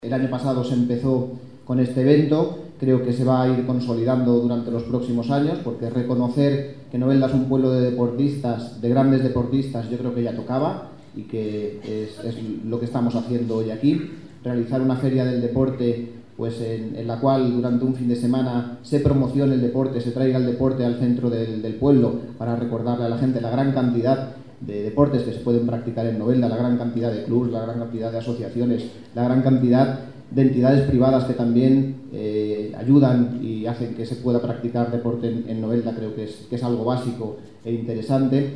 El año pasado se empezó con este evento, creo que se va a ir consolidando durante los próximos años, porque reconocer que Novelda es un pueblo de deportistas, de grandes deportistas, yo creo que ya tocaba y que es lo que estamos haciendo hoy aquí. Realizar una feria del deporte pues en la cual durante un fin de semana se promocione el deporte, se traiga el deporte al centro del pueblo para recordarle a la gente la gran cantidad de deportes que se pueden practicar en Novelda, la gran cantidad de clubes, la gran cantidad de asociaciones, la gran cantidad de entidades privadas que también ayudan y hacen que se pueda practicar deporte en Novelda, creo que es algo básico e interesante.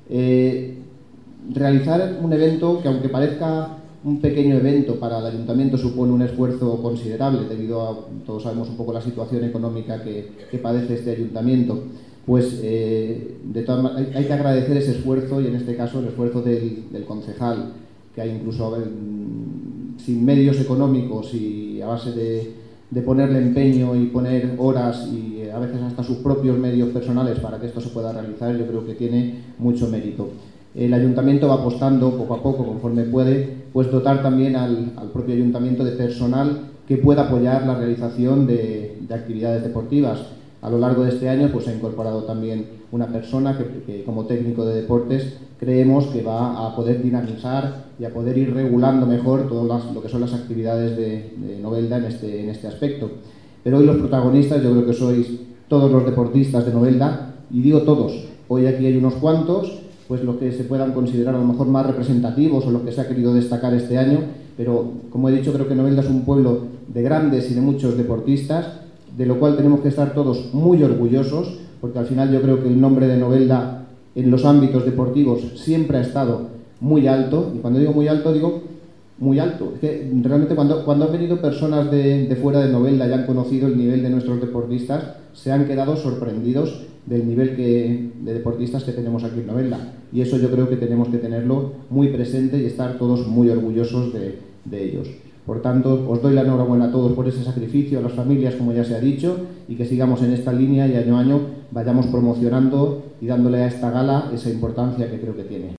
Realizar un evento que, aunque parezca un pequeño evento, para el ayuntamiento supone un esfuerzo considerable debido a, todos sabemos un poco la situación económica que padece este ayuntamiento. Pues hay que agradecer ese esfuerzo y en este caso el esfuerzo del concejal, que hay incluso sin medios económicos y a base de ponerle empeño y poner horas y a veces hasta sus propios medios personales para que esto se pueda realizar, yo creo que tiene mucho mérito. El ayuntamiento va apostando poco a poco, conforme puede, pues dotar también al propio ayuntamiento de personal que pueda apoyar la realización de actividades deportivas. A lo largo de este año pues, se ha incorporado también una persona que como técnico de deportes creemos que va a poder dinamizar y a poder ir regulando mejor todo lo que son las actividades de Novelda en este aspecto. Pero hoy los protagonistas yo creo que sois todos los deportistas de Novelda, y digo todos, hoy aquí hay unos cuantos, pues los que se puedan considerar a lo mejor más representativos o los que se ha querido destacar este año, pero como he dicho creo que Novelda es un pueblo de grandes y de muchos deportistas, de lo cual tenemos que estar todos muy orgullosos, porque al final yo creo que el nombre de Novelda en los ámbitos deportivos siempre ha estado muy alto, y cuando digo muy alto, digo muy alto. Es que realmente cuando han venido personas de fuera de Novelda y han conocido el nivel de nuestros deportistas, se han quedado sorprendidos del nivel de deportistas que tenemos aquí en Novelda, y eso yo creo que tenemos que tenerlo muy presente y estar todos muy orgullosos de ellos. Por tanto, os doy la enhorabuena a todos por ese sacrificio, a las familias, como ya se ha dicho, y que sigamos en esta línea y año a año vayamos promocionando y dándole a esta gala esa importancia que creo que tiene.